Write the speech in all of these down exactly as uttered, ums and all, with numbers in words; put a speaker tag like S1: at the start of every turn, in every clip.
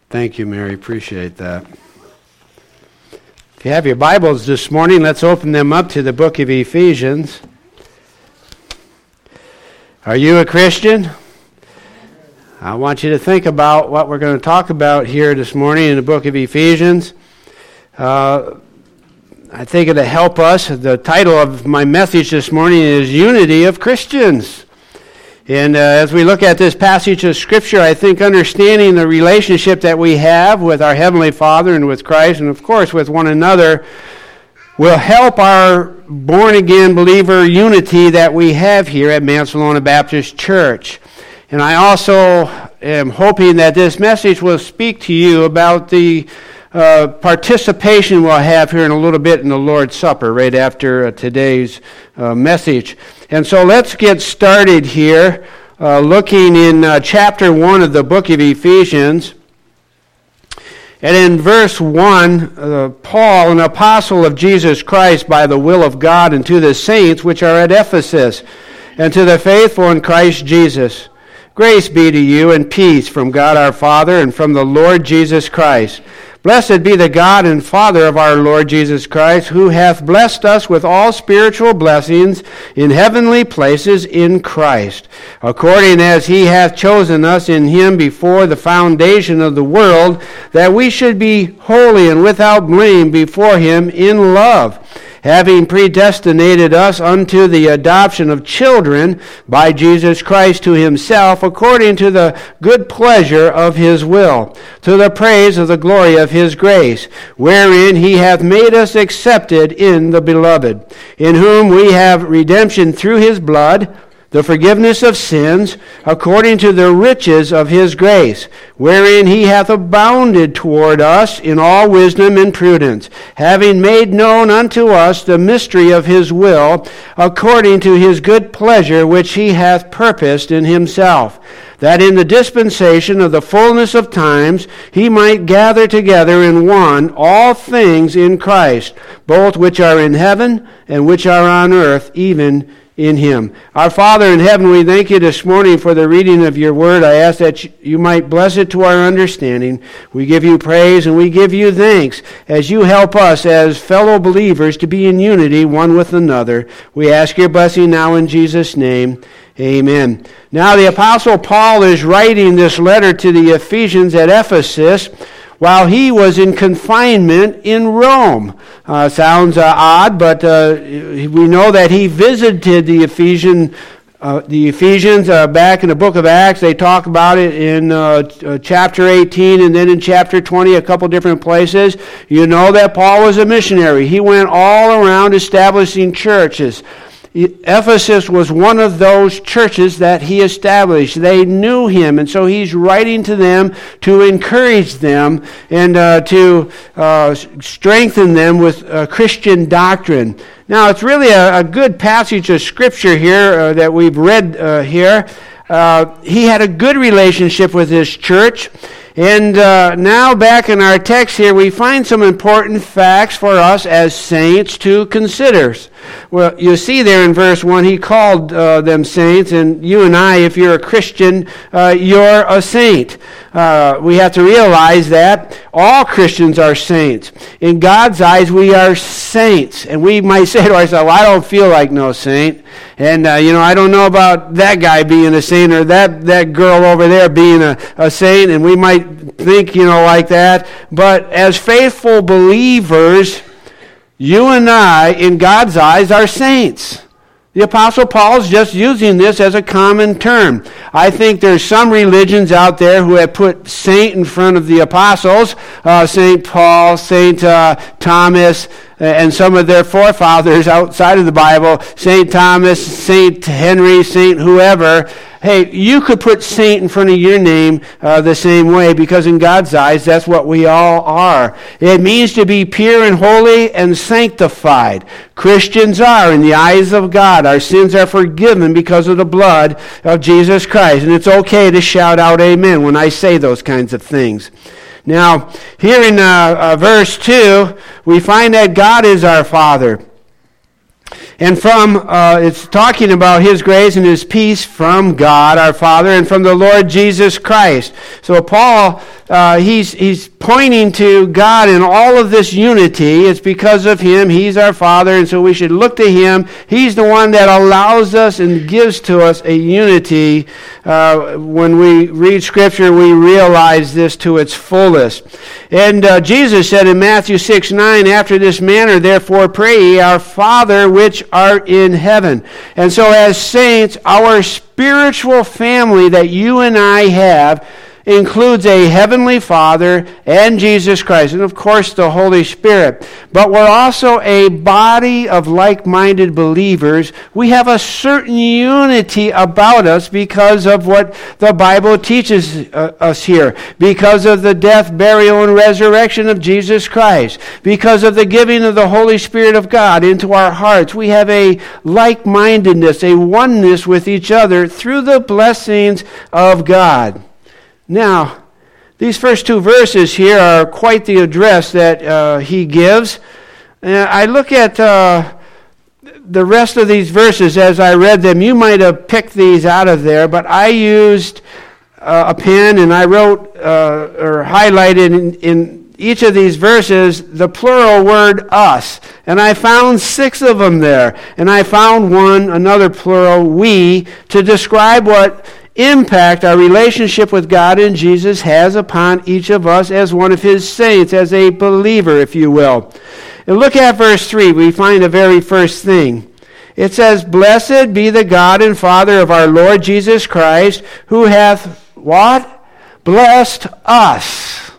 S1: Thank you, Mary. Appreciate that. If you have your Bibles this morning, let's open them up to the book of Ephesians. Are you a Christian? I want you to think about what we're going to talk about here this morning in the book of Ephesians. Uh, I think it'll help us. The title of my message this morning is Unity of Christians. And uh, as we look at this passage of Scripture, I think understanding the relationship that we have with our Heavenly Father and with Christ, and of course with one another, will help our born-again believer unity that we have here at Mansalona Baptist Church. And I also am hoping that this message will speak to you about the uh, participation we'll have here in a little bit in the Lord's Supper right after uh, today's uh, message. And so let's get started here, uh, looking in uh, chapter one of the book of Ephesians. And in verse one, uh, Paul, an apostle of Jesus Christ by the will of God, and to the saints which are at Ephesus, and to the faithful in Christ Jesus, grace be to you and peace from God our Father and from the Lord Jesus Christ. Blessed be the God and Father of our Lord Jesus Christ, who hath blessed us with all spiritual blessings in heavenly places in Christ, according as he hath chosen us in him before the foundation of the world, that we should be holy and without blame before him in love, having predestinated us unto the adoption of children by Jesus Christ to himself, according to the good pleasure of his will, to the praise of the glory of his grace, wherein he hath made us accepted in the beloved, in whom we have redemption through his blood, the forgiveness of sins, according to the riches of his grace, wherein he hath abounded toward us in all wisdom and prudence, having made known unto us the mystery of his will, according to his good pleasure which he hath purposed in himself, that in the dispensation of the fullness of times he might gather together in one all things in Christ, both which are in heaven and which are on earth, even in him. Our Father in heaven, we thank you this morning for the reading of your word. I ask that you might bless it to our understanding. We give you praise and we give you thanks as you help us as fellow believers to be in unity one with another. We ask your blessing now in Jesus' name. Amen. Now the Apostle Paul is writing this letter to the Ephesians at Ephesus while he was in confinement in Rome. Uh, sounds uh, odd, but uh, we know that he visited the Ephesian, uh, the Ephesians uh, back in the book of Acts. They talk about it in uh, uh, chapter eighteen and then in chapter twenty, a couple different places. You know that Paul was a missionary. He went all around establishing churches. Ephesus was one of those churches that he established. They knew him, and so he's writing to them to encourage them and uh, to uh, strengthen them with uh, Christian doctrine. Now, it's really a, a good passage of Scripture here uh, that we've read uh, here. Uh, he had a good relationship with his church. And uh, now back in our text here, we find some important facts for us as saints to consider. Well, you see there in verse one, he called uh, them saints, and you and I, if you're a Christian, uh, you're a saint. Uh, we have to realize that all Christians are saints. In God's eyes, we are saints. And we might say to ourselves, well, I don't feel like no saint. And, uh, you know, I don't know about that guy being a saint or that, that girl over there being a, a saint. And we might think, you know, like that. But as faithful believers, you and I, in God's eyes, are saints. The Apostle Paul is just using this as a common term. I think there's some religions out there who have put saint in front of the apostles, uh, Saint Paul, Saint uh, Thomas, and some of their forefathers outside of the Bible, Saint Thomas, Saint Henry, Saint whoever. Hey, you could put saint in front of your name uh, the same way, because in God's eyes, that's what we all are. It means to be pure and holy and sanctified. Christians are in the eyes of God. Our sins are forgiven because of the blood of Jesus Christ. And it's okay to shout out amen when I say those kinds of things. Now, here in uh, uh, verse two, we find that God is our Father. And from, uh, it's talking about His grace and His peace from God, our Father, and from the Lord Jesus Christ. So Paul, uh, he's he's pointing to God in all of this unity. It's because of Him. He's our Father, and so we should look to Him. He's the one that allows us and gives to us a unity. Uh, when we read Scripture, we realize this to its fullest. And uh, Jesus said in Matthew six nine, "After this manner, therefore pray ye, our Father which art in heaven." And so as saints, our spiritual family that you and I have includes a heavenly Father and Jesus Christ, and of course the Holy Spirit. But we're also a body of like-minded believers. We have a certain unity about us because of what the Bible teaches uh, us here, because of the death, burial, and resurrection of Jesus Christ, because of the giving of the Holy Spirit of God into our hearts. We have a like-mindedness, a oneness with each other through the blessings of God. Now, these first two verses here are quite the address that uh, he gives. Uh, I look at uh, the rest of these verses as I read them. You might have picked these out of there, but I used uh, a pen and I wrote uh, or highlighted in, in each of these verses the plural word us. And I found six of them there. And I found one, another plural, we, to describe what impact our relationship with God and Jesus has upon each of us as one of His saints, as a believer, if you will. And look at verse three. We find the very first thing. It says, "Blessed be the God and Father of our Lord Jesus Christ, who hath," what? "Blessed us."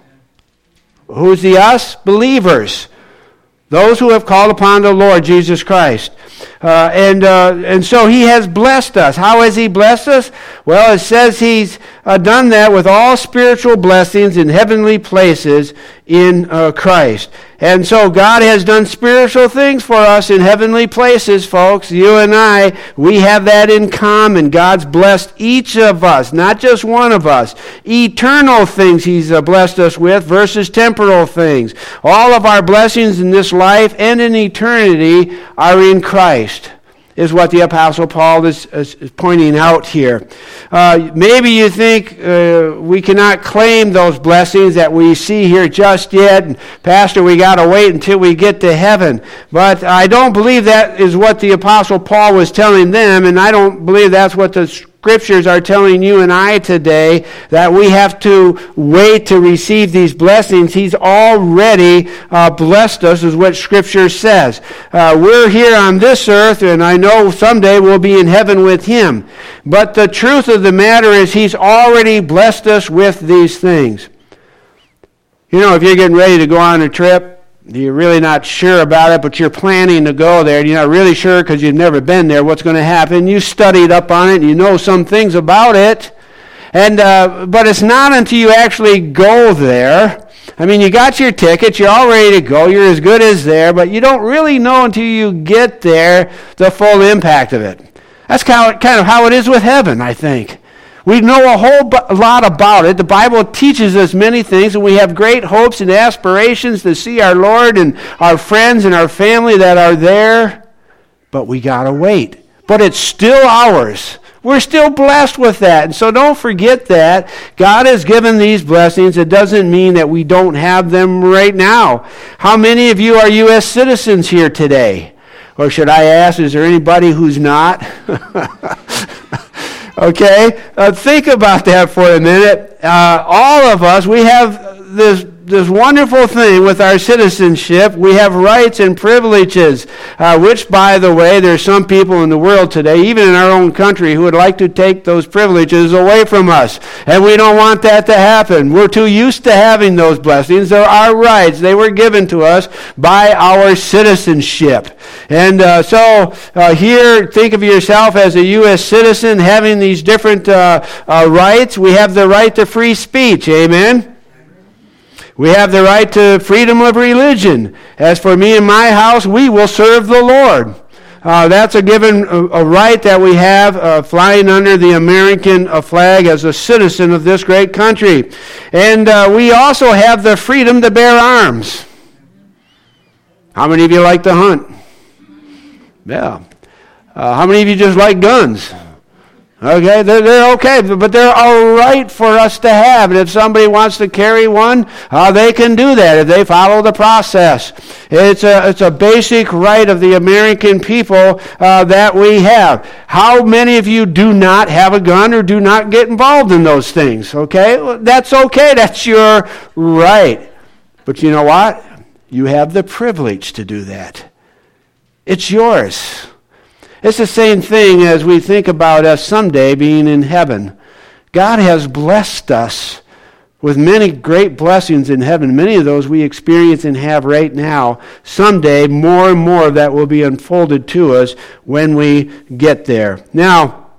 S1: Who's the us? Believers. Those who have called upon the Lord Jesus Christ. Uh, and uh, and so He has blessed us. How has He blessed us? Well, it says He's uh, done that with all spiritual blessings in heavenly places in uh, Christ. And so God has done spiritual things for us in heavenly places, folks. You and I, we have that in common. God's blessed each of us, not just one of us. Eternal things He's uh, blessed us with versus temporal things. All of our blessings in this life and in eternity are in Christ, is what the Apostle Paul is, is pointing out here. Uh, maybe you think uh, we cannot claim those blessings that we see here just yet, and Pastor, we got to wait until we get to heaven. But I don't believe that is what the Apostle Paul was telling them, and I don't believe that's what the Scriptures are telling you and I today, that we have to wait to receive these blessings. He's already uh, blessed us, is what Scripture says. Uh, we're here on this earth, and I know someday we'll be in heaven with Him. But the truth of the matter is He's already blessed us with these things. You know, if you're getting ready to go on a trip, you're really not sure about it, but you're planning to go there, and you're not really sure because you've never been there what's going to happen. You studied up on it, and you know some things about it. And uh, but it's not until you actually go there. I mean, you got your tickets, you're all ready to go, you're as good as there, but you don't really know until you get there the full impact of it. That's kind of, kind of how it is with heaven, I think. We know a whole lot about it. The Bible teaches us many things, and we have great hopes and aspirations to see our Lord and our friends and our family that are there. But we got to wait. But it's still ours. We're still blessed with that. And so don't forget that. God has given these blessings. It doesn't mean that we don't have them right now. How many of you are U S citizens here today? Or should I ask, is there anybody who's not? Okay, uh, think about that for a minute. Uh, all of us, we have this this wonderful thing with our citizenship. We have rights and privileges, uh, which, by the way, there's some people in the world today, even in our own country, who would like to take those privileges away from us. And we don't want that to happen. We're too used to having those blessings. They're our rights. They were given to us by our citizenship. And uh, so uh, here, think of yourself as a U S citizen having these different uh, uh, rights. We have the right to free speech. Amen? We have the right to freedom of religion. As for me and my house, we will serve the Lord. Uh, that's a given a, a right that we have uh, flying under the American uh, flag as a citizen of this great country. And uh, we also have the freedom to bear arms. How many of you like to hunt? Yeah, Uh, how many of you just like guns? Okay, they're, they're okay, but they're all right for us to have. And if somebody wants to carry one, uh, they can do that if they follow the process. It's a, it's a basic right of the American people uh, that we have. How many of you do not have a gun or do not get involved in those things? Okay, well, that's okay. That's your right. But you know what? You have the privilege to do that. It's yours. It's the same thing as we think about us someday being in heaven. God has blessed us with many great blessings in heaven. Many of those we experience and have right now. Someday, more and more of that will be unfolded to us when we get there. Now,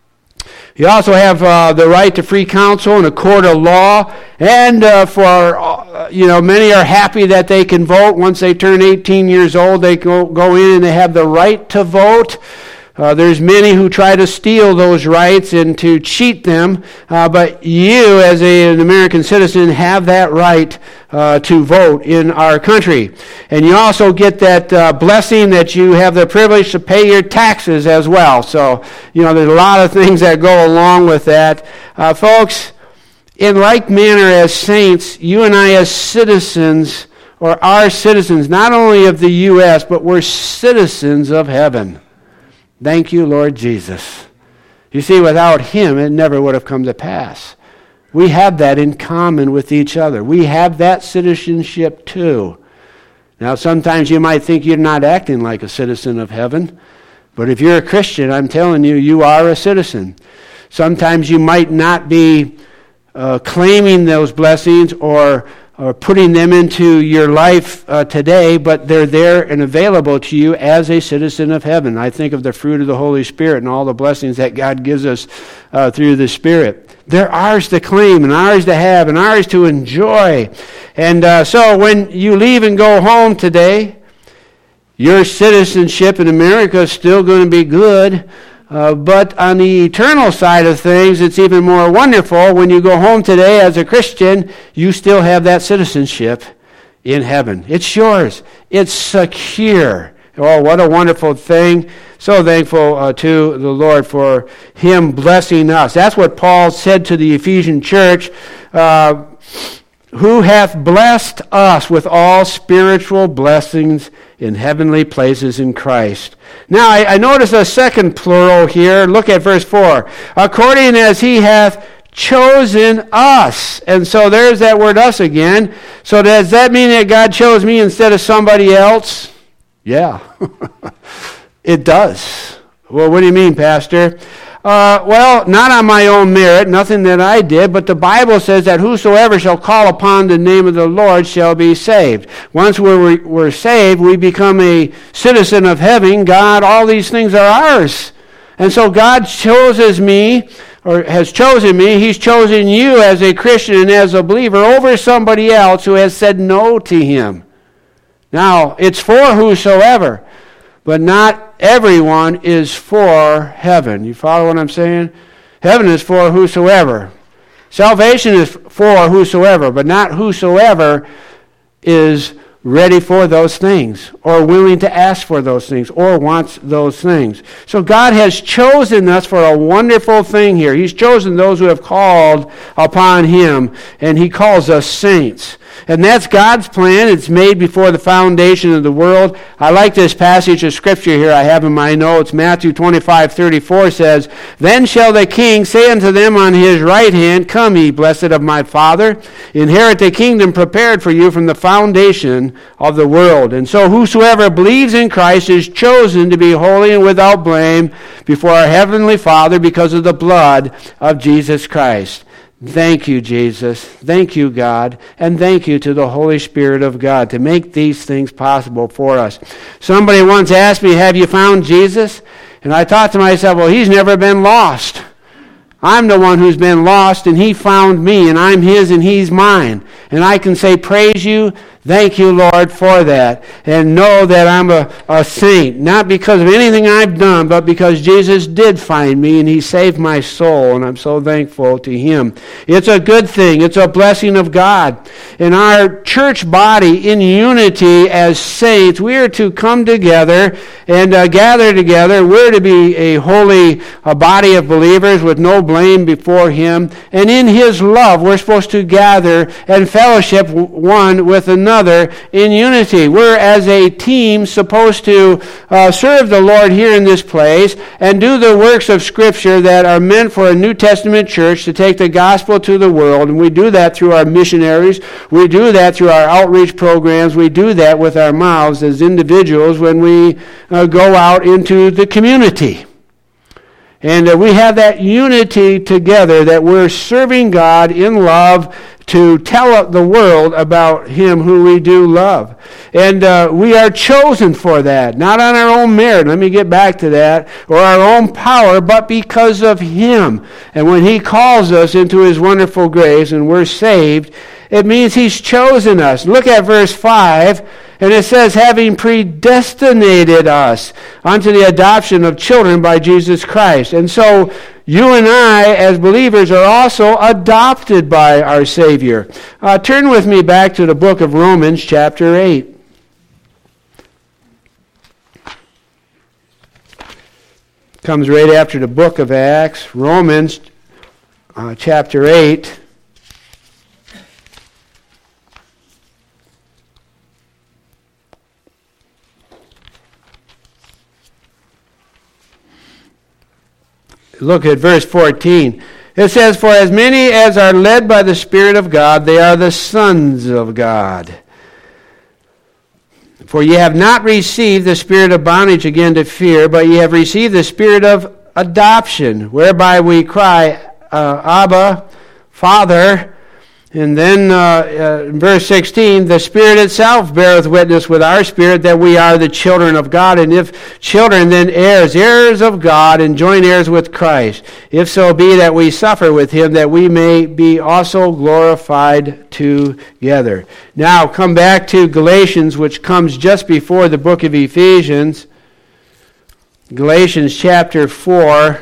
S1: you also have uh, the right to free counsel and a court of law. And uh, for, uh, you know, many are happy that they can vote. Once they turn eighteen years old, they go, go in and they have the right to vote. Uh, there's many who try to steal those rights and to cheat them, uh, but you as a, an American citizen have that right uh, to vote in our country. And you also get that uh, blessing that you have the privilege to pay your taxes as well. So, you know, there's a lot of things that go along with that. Uh, folks, in like manner as saints, you and I as citizens, or are citizens, not only of the U S, but we're citizens of heaven. Thank you, Lord Jesus. You see, without him, it never would have come to pass. We have that in common with each other. We have that citizenship too. Now, sometimes you might think you're not acting like a citizen of heaven, but if you're a Christian, I'm telling you, you are a citizen. Sometimes you might not be uh, claiming those blessings or or putting them into your life uh, today, but they're there and available to you as a citizen of heaven. I think of the fruit of the Holy Spirit and all the blessings that God gives us uh, through the Spirit. They're ours to claim and ours to have and ours to enjoy. And uh, so when you leave and go home today, your citizenship in America is still going to be good. Uh, but on the eternal side of things, it's even more wonderful. When you go home today as a Christian, you still have that citizenship in heaven. It's yours. It's secure. Oh, what a wonderful thing. So thankful uh, to the Lord for him blessing us. That's what Paul said to the Ephesian church. Uh, who hath blessed us with all spiritual blessings in heavenly places in Christ. Now, I, I notice a second plural here. Look at verse four. According as he hath chosen us. And so there's that word us again. So does that mean that God chose me instead of somebody else? Yeah. It does. Well, what do you mean, Pastor? Uh, well, not on my own merit, nothing that I did, but the Bible says that whosoever shall call upon the name of the Lord shall be saved. Once we're, we're saved, we become a citizen of heaven. God, all these things are ours. And so God chooses me, or has chosen me. He's chosen you as a Christian and as a believer over somebody else who has said no to him. Now, it's for whosoever, but not everyone is for heaven. You follow what I'm saying? Heaven is for whosoever. Salvation is for whosoever, but not whosoever is ready for those things or willing to ask for those things or wants those things. So God has chosen us for a wonderful thing here. He's chosen those who have called upon him, and he calls us saints. And that's God's plan. It's made before the foundation of the world. I like this passage of Scripture here I have in my notes. Matthew twenty-five thirty-four says, Then shall the king say unto them on his right hand, Come ye, blessed of my Father, inherit the kingdom prepared for you from the foundation of the world. And so whosoever believes in Christ is chosen to be holy and without blame before our heavenly Father because of the blood of Jesus Christ. Thank you, Jesus. Thank you, God. And thank you to the Holy Spirit of God to make these things possible for us. Somebody once asked me, have you found Jesus? And I thought to myself, well, he's never been lost. I'm the one who's been lost, and he found me, and I'm his and he's mine. And I can say, praise you, Thank you, Lord, for that. And know that I'm a, a saint, not because of anything I've done, but because Jesus did find me and he saved my soul, and I'm so thankful to him. It's a good thing. It's a blessing of God. In our church body, in unity as saints, we are to come together and uh, gather together. We're to be a holy a body of believers with no blame before him. And in his love, we're supposed to gather and fellowship one with another in unity. We're as a team supposed to uh, serve the Lord here in this place and do the works of Scripture that are meant for a New Testament church to take the gospel to the world. And we do that through our missionaries. We do that through our outreach programs. We do that with our mouths as individuals when we uh, go out into the community. And uh, we have that unity together that we're serving God in love to tell the world about him who we do love. And uh, we are chosen for that, not on our own merit, let me get back to that, or our own power, but because of him. And when he calls us into his wonderful grace and we're saved, it means he's chosen us. Look at verse five. And it says, having predestinated us unto the adoption of children by Jesus Christ. And so you and I, as believers, are also adopted by our Savior. Uh, turn with me back to the book of Romans, chapter eight. Comes right after the book of Acts. Romans, uh, chapter eight. Look at verse fourteen. It says, for as many as are led by the Spirit of God, they are the sons of God. For ye have not received the spirit of bondage again to fear, but ye have received the spirit of adoption, whereby we cry, uh, Abba, Father. And then uh, uh, in verse sixteen, the Spirit itself beareth witness with our spirit that we are the children of God. And if children, then heirs, heirs of God, and joint heirs with Christ. If so be that we suffer with him, that we may be also glorified together. Now come back to Galatians, which comes just before the book of Ephesians. Galatians chapter four.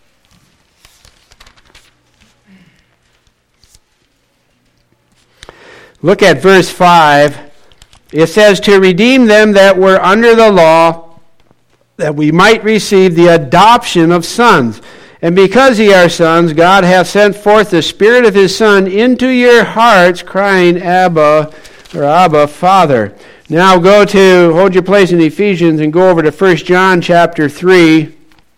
S1: Look at verse five. It says, to redeem them that were under the law, that we might receive the adoption of sons. And because ye are sons, God hath sent forth the Spirit of his Son into your hearts, crying, Abba, or Abba, Father. Now go to, hold your place in Ephesians and go over to First John chapter three.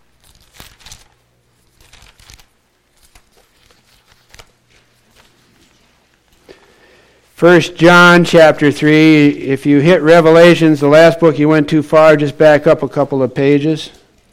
S1: First John chapter three, if you hit Revelations, the last book you went too far, just back up a couple of pages.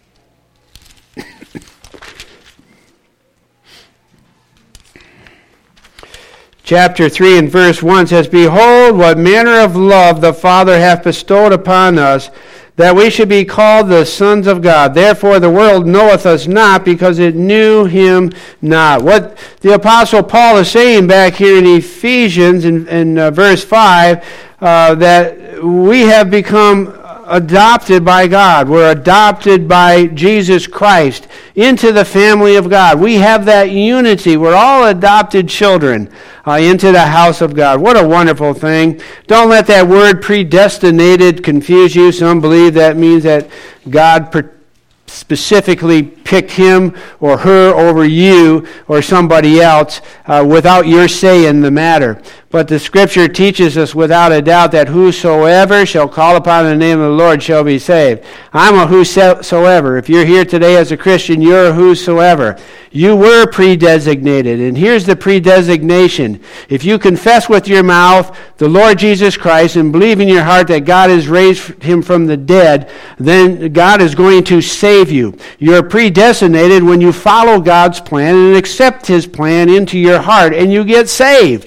S1: Chapter three and verse one says, behold, what manner of love the Father hath bestowed upon us, that we should be called the sons of God. Therefore the world knoweth us not, because it knew him not. What the Apostle Paul is saying back here in Ephesians, in, in uh, verse five, uh, that we have become adopted by God. We're adopted by Jesus Christ into the family of God. We have that unity. We're all adopted children uh, into the house of God. What a wonderful thing. Don't let that word predestinated confuse you. Some believe that means that God per- specifically picked him or her over you or somebody else uh, without your say in the matter. But the Scripture teaches us without a doubt that whosoever shall call upon the name of the Lord shall be saved. I'm a whosoever. If you're here today as a Christian, you're a whosoever. You were predesignated. And here's the predesignation. If you confess with your mouth the Lord Jesus Christ and believe in your heart that God has raised him from the dead, then God is going to save you. You're predestinated when you follow God's plan and accept his plan into your heart, and you get saved.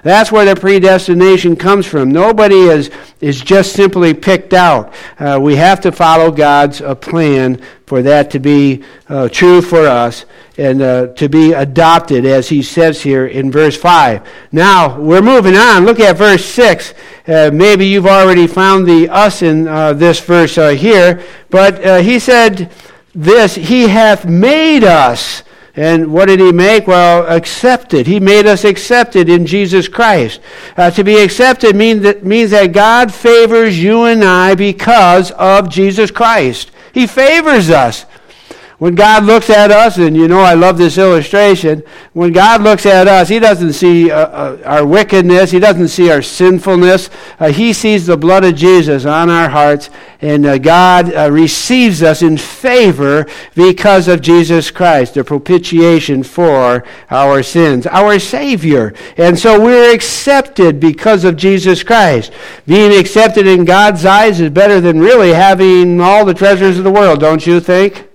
S1: That's where the predestination comes from. Nobody is, is just simply picked out. Uh, we have to follow God's uh, plan for that to be uh, true for us and uh, to be adopted, as he says here in verse five. Now, we're moving on. Look at verse six. Uh, maybe you've already found the us in uh, this verse uh, here, but uh, he said this, he hath made us. And what did he make? Well, accepted. He made us accepted in Jesus Christ. Uh, to be accepted mean that, means that God favors you and I because of Jesus Christ. He favors us. When God looks at us, and you know I love this illustration, when God looks at us, he doesn't see uh, uh, our wickedness, he doesn't see our sinfulness, uh, he sees the blood of Jesus on our hearts, and uh, God uh, receives us in favor because of Jesus Christ, the propitiation for our sins, our Savior. And so we're accepted because of Jesus Christ. Being accepted in God's eyes is better than really having all the treasures of the world, don't you think?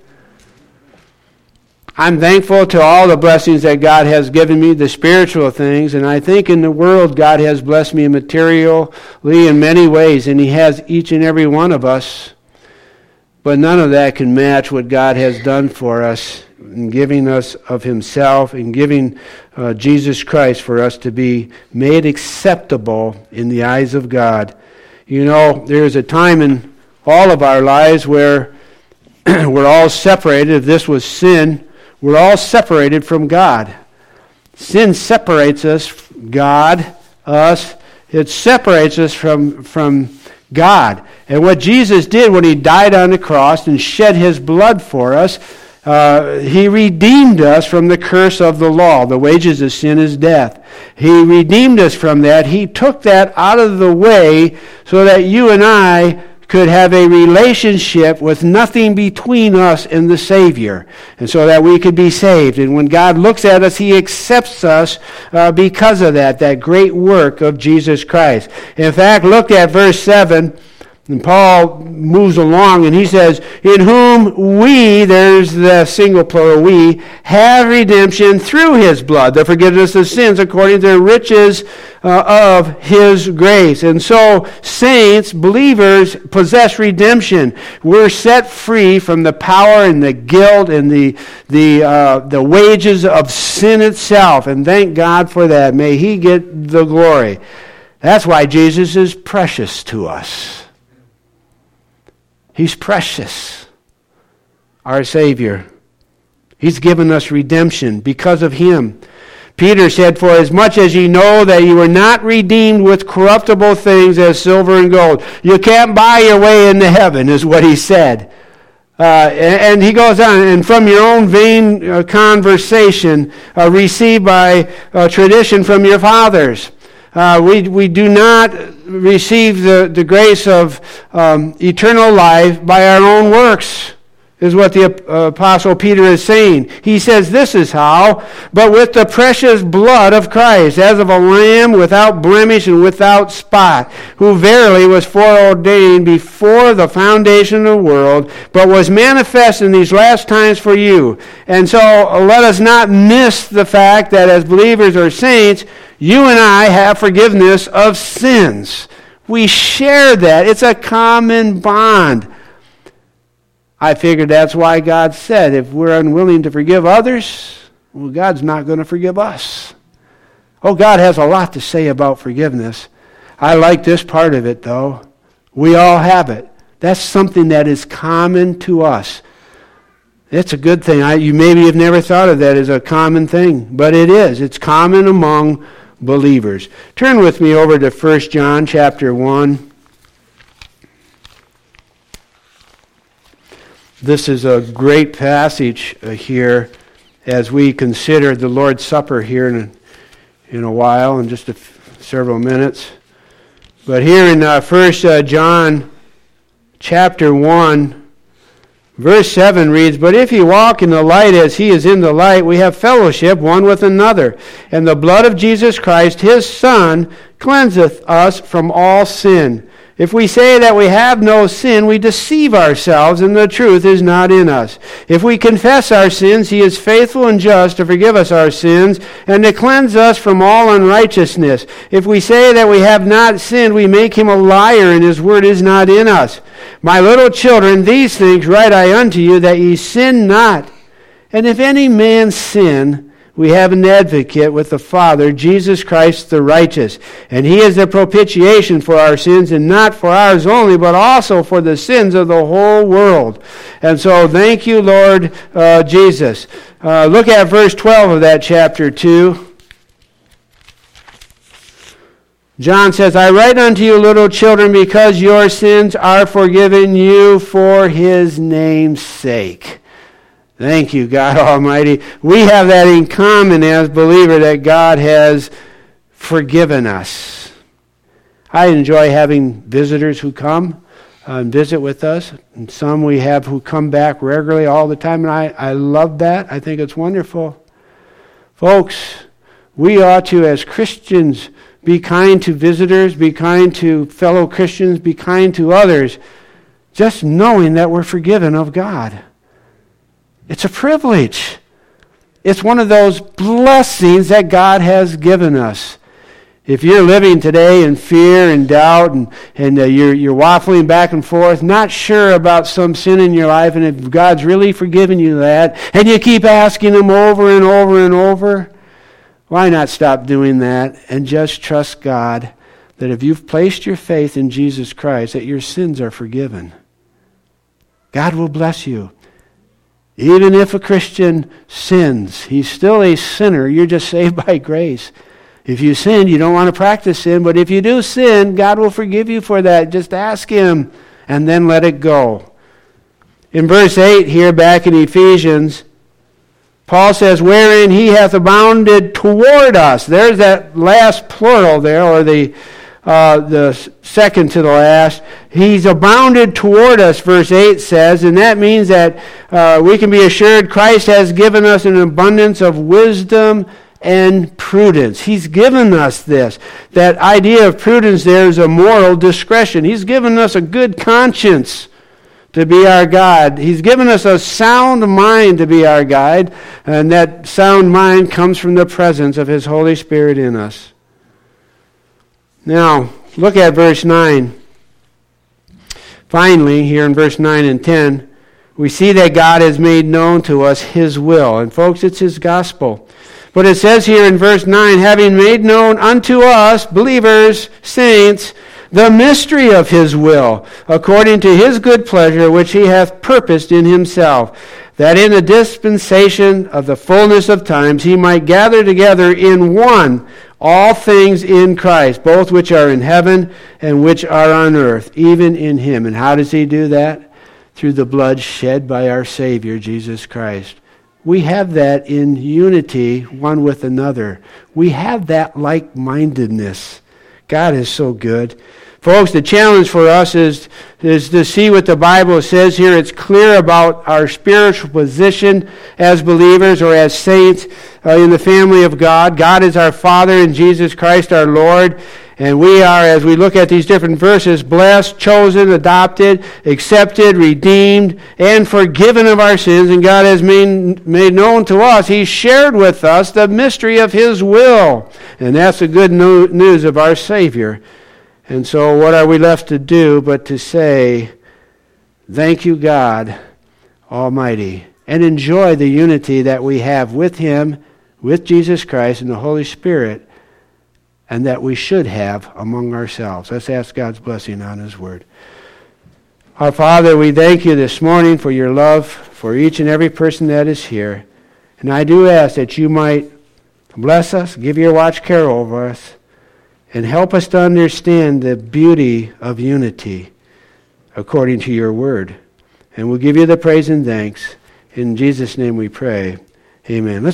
S1: I'm thankful to all the blessings that God has given me, the spiritual things, and I think in the world God has blessed me materially in many ways, and he has each and every one of us. But none of that can match what God has done for us in giving us of himself and giving uh, Jesus Christ for us to be made acceptable in the eyes of God. You know, there's a time in all of our lives where we're all separated. If this was sin, we're all separated from God. Sin separates us, God, us. It separates us from, from God. And what Jesus did when he died on the cross and shed his blood for us, uh, he redeemed us from the curse of the law. The wages of sin is death. He redeemed us from that. He took that out of the way so that you and I could have a relationship with nothing between us and the Savior, and so that we could be saved. And when God looks at us, he accepts us uh, because of that, that great work of Jesus Christ. In fact, look at verse seven. And Paul moves along and he says, in whom we, there's the single plural we, have redemption through his blood, the forgiveness of sins according to the riches uh, of his grace. And so saints, believers, possess redemption. We're set free from the power and the guilt and the, the, uh, the wages of sin itself. And thank God for that. May he get the glory. That's why Jesus is precious to us. He's precious, our Savior. He's given us redemption because of him. Peter said, for as much as ye know that you were not redeemed with corruptible things as silver and gold. You can't buy your way into heaven, is what he said. Uh, and, and he goes on, and from your own vain uh, conversation uh, received by uh, tradition from your fathers. Uh, we we do not receive the, the grace of um, eternal life by our own works, is what the uh, Apostle Peter is saying. He says this is how, but with the precious blood of Christ, as of a lamb without blemish and without spot, who verily was foreordained before the foundation of the world, but was manifest in these last times for you. And so uh, let us not miss the fact that as believers or saints, you and I have forgiveness of sins. We share that. It's a common bond. I figured that's why God said if we're unwilling to forgive others, well, God's not going to forgive us. Oh, God has a lot to say about forgiveness. I like this part of it, though. We all have it. That's something that is common to us. It's a good thing. I, you maybe have never thought of that as a common thing, but it is. It's common among believers. Turn with me over to First John chapter one. This is a great passage uh, here as we consider the Lord's Supper here in a, in a while, in just a f- several minutes. But here in uh, First uh, John chapter one, verse seven reads, but if ye walk in the light as he is in the light, we have fellowship one with another. And the blood of Jesus Christ, his Son, cleanseth us from all sin. If we say that we have no sin, we deceive ourselves, and the truth is not in us. If we confess our sins, he is faithful and just to forgive us our sins and to cleanse us from all unrighteousness. If we say that we have not sinned, we make him a liar, and his word is not in us. My little children, these things write I unto you, that ye sin not. And if any man sin, we have an advocate with the Father, Jesus Christ the righteous. And he is the propitiation for our sins, and not for ours only, but also for the sins of the whole world. And so thank you, Lord uh, Jesus. Uh, look at verse twelve of that chapter two. John says, I write unto you, little children, because your sins are forgiven you for his name's sake. Thank you, God Almighty. We have that in common as believers, that God has forgiven us. I enjoy having visitors who come and visit with us. And some we have who come back regularly all the time, and I, I love that. I think it's wonderful. Folks, we ought to, as Christians, be kind to visitors, be kind to fellow Christians, be kind to others, just knowing that we're forgiven of God. It's a privilege. It's one of those blessings that God has given us. If you're living today in fear and doubt and, and uh, you're, you're waffling back and forth, not sure about some sin in your life, and if God's really forgiven you that, and you keep asking him over and over and over, why not stop doing that and just trust God that if you've placed your faith in Jesus Christ, that your sins are forgiven. God will bless you. Even if a Christian sins, he's still a sinner. You're just saved by grace. If you sin, you don't want to practice sin, but if you do sin, God will forgive you for that. Just ask him and then let it go. In verse eight here back in Ephesians, Paul says, wherein he hath abounded toward us. There's that last plural there, or the Uh, the second to the last. He's abounded toward us, verse eight says, and that means that uh, we can be assured Christ has given us an abundance of wisdom and prudence. He's given us this. That idea of prudence there is a moral discretion. He's given us a good conscience to be our guide. He's given us a sound mind to be our guide, and that sound mind comes from the presence of his Holy Spirit in us. Now, look at verse nine. Finally, here in verse nine and ten, we see that God has made known to us his will. And folks, it's his gospel. But it says here in verse nine, having made known unto us, believers, saints, the mystery of his will, according to his good pleasure, which he hath purposed in himself, that in the dispensation of the fullness of times he might gather together in one all things in Christ, both which are in heaven and which are on earth, even in him. And how does he do that? Through the blood shed by our Savior, Jesus Christ. We have that in unity one with another. We have that like-mindedness. God is so good. Folks, the challenge for us is, is to see what the Bible says here. It's clear about our spiritual position as believers or as saints uh, in the family of God. God is our Father and Jesus Christ our Lord. And we are, as we look at these different verses, blessed, chosen, adopted, accepted, redeemed, and forgiven of our sins. And God has made, made known to us, He shared with us the mystery of His will. And that's the good news of our Savior. And so what are we left to do but to say, thank you, God Almighty, and enjoy the unity that we have with Him, with Jesus Christ and the Holy Spirit, and that we should have among ourselves. Let's ask God's blessing on His Word. Our Father, we thank you this morning for your love for each and every person that is here. And I do ask that you might bless us, give your watch care over us, and help us to understand the beauty of unity according to your word. And we'll give you the praise and thanks. In Jesus' name we pray. Amen. Let's